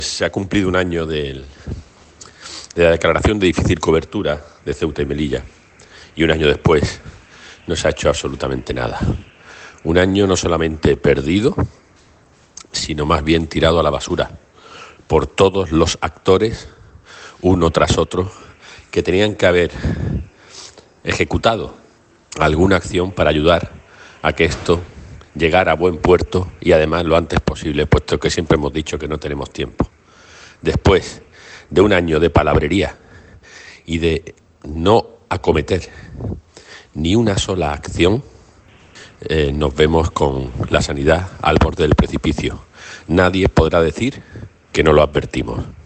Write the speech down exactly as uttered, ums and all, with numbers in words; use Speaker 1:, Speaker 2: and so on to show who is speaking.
Speaker 1: Se ha cumplido un año del, de la declaración de difícil cobertura de Ceuta y Melilla y un año después no se ha hecho absolutamente nada. Un año no solamente perdido, sino más bien tirado a la basura por todos los actores, uno tras otro, que tenían que haber ejecutado alguna acción para ayudar a que esto llegara a buen puerto y además lo antes posible, puesto que siempre hemos dicho que no tenemos tiempo. Después de un año de palabrería y de no acometer ni una sola acción, eh, nos vemos con la sanidad al borde del precipicio. Nadie podrá decir que no lo advertimos.